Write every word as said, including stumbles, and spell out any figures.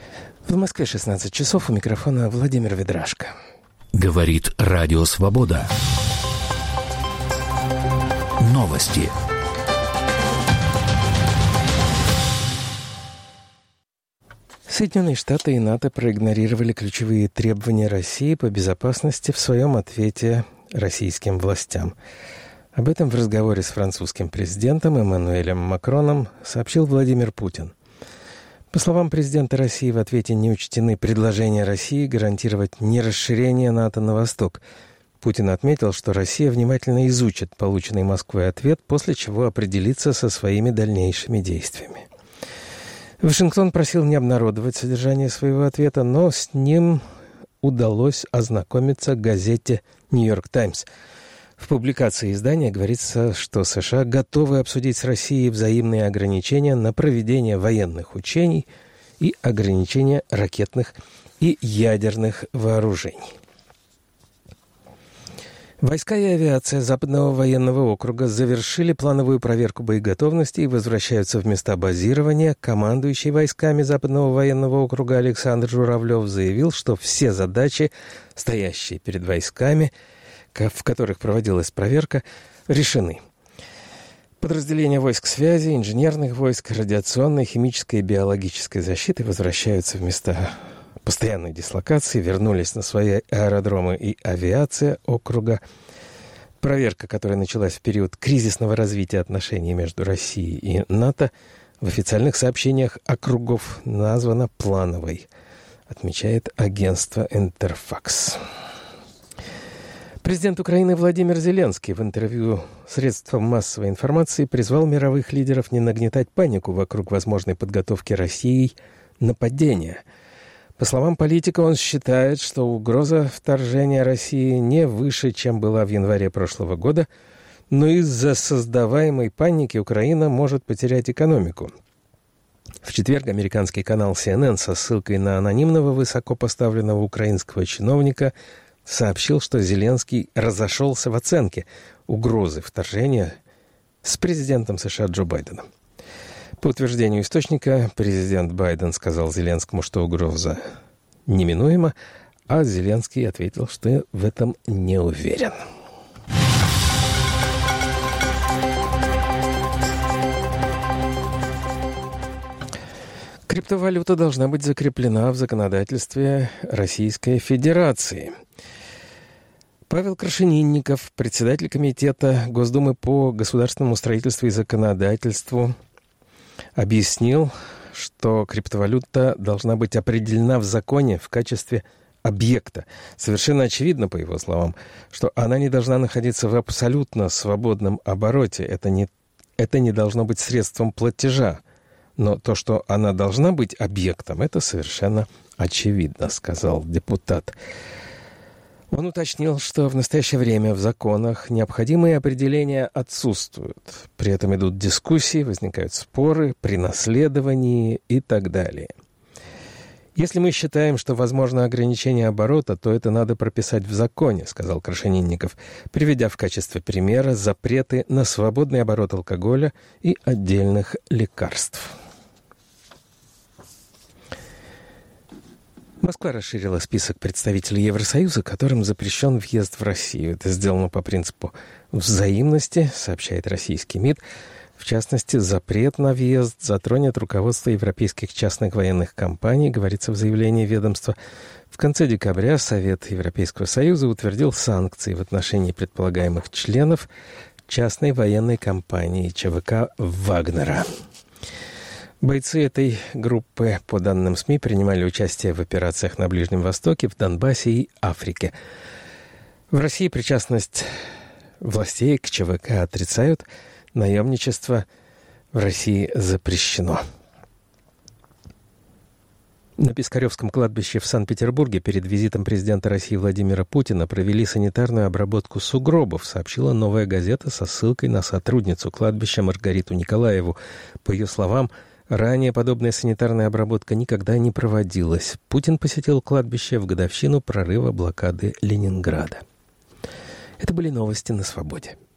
В Москве шестнадцать часов, у микрофона Владимир Ведрашко. Говорит Радио Свобода. Новости. Соединенные Штаты и НАТО проигнорировали ключевые требования России по безопасности в своем ответе российским властям. Об этом в разговоре с французским президентом Эммануэлем Макроном сообщил Владимир Путин. По словам президента России, в ответе не учтены предложения России гарантировать нерасширение НАТО на восток. Путин отметил, что Россия внимательно изучит полученный Москвой ответ, после чего определится со своими дальнейшими действиями. Вашингтон просил не обнародовать содержание своего ответа, но с ним удалось ознакомиться газете «Нью-Йорк Таймс». В публикации издания говорится, что США готовы обсудить с Россией взаимные ограничения на проведение военных учений и ограничения ракетных и ядерных вооружений. Войска и авиация Западного военного округа завершили плановую проверку боеготовности и возвращаются в места базирования. Командующий войсками Западного военного округа Александр Журавлев заявил, что все задачи, стоящие перед войсками, в которых проводилась проверка, решены. Подразделения войск связи, инженерных войск, радиационной, химической и биологической защиты возвращаются в места постоянной дислокации, вернулись на свои аэродромы и авиация округа. Проверка, которая началась в период кризисного развития отношений между Россией и НАТО, в официальных сообщениях округов названа плановой, отмечает агентство «Интерфакс». Президент Украины Владимир Зеленский в интервью средствам массовой информации призвал мировых лидеров не нагнетать панику вокруг возможной подготовки Россией нападения. По словам политика, он считает, что угроза вторжения России не выше, чем была в январе прошлого года, но из-за создаваемой паники Украина может потерять экономику. В четверг американский канал си эн эн со ссылкой на анонимного высокопоставленного украинского чиновника сообщил, что Зеленский разошелся в оценке угрозы вторжения с президентом США Джо Байденом. По утверждению источника, президент Байден сказал Зеленскому, что угроза неминуема, а Зеленский ответил, что в этом не уверен. Криптовалюта должна быть закреплена в законодательстве Российской Федерации. Павел Крашенинников, председатель комитета Госдумы по государственному строительству и законодательству, объяснил, что криптовалюта должна быть определена в законе в качестве объекта. Совершенно очевидно, по его словам, что она не должна находиться в абсолютно свободном обороте. Это не, это не должно быть средством платежа. Но то, что она должна быть объектом, это совершенно очевидно, сказал депутат. Он уточнил, что в настоящее время в законах необходимые определения отсутствуют. При этом идут дискуссии, возникают споры при наследовании и так далее. Если мы считаем, что возможно ограничение оборота, то это надо прописать в законе, сказал Крашенинников, приведя в качестве примера запреты на свободный оборот алкоголя и отдельных лекарств. Москва расширила список представителей Евросоюза, которым запрещен въезд в Россию. Это сделано по принципу взаимности, сообщает российский МИД. В частности, запрет на въезд затронет руководство европейских частных военных компаний, говорится в заявлении ведомства. В конце декабря Совет Европейского Союза утвердил санкции в отношении предполагаемых членов частной военной компании ЧВК «Вагнера». Бойцы этой группы, по данным СМИ, принимали участие в операциях на Ближнем Востоке, в Донбассе и Африке. В России причастность властей к ЧВК отрицают. Наемничество в России запрещено. На Пискаревском кладбище в Санкт-Петербурге перед визитом президента России Владимира Путина провели санитарную обработку сугробов, сообщила «Новая газета» со ссылкой на сотрудницу кладбища Маргариту Николаеву. По ее словам, ранее подобная санитарная обработка никогда не проводилась. Путин посетил кладбище в годовщину прорыва блокады Ленинграда. Это были новости на «Свободе».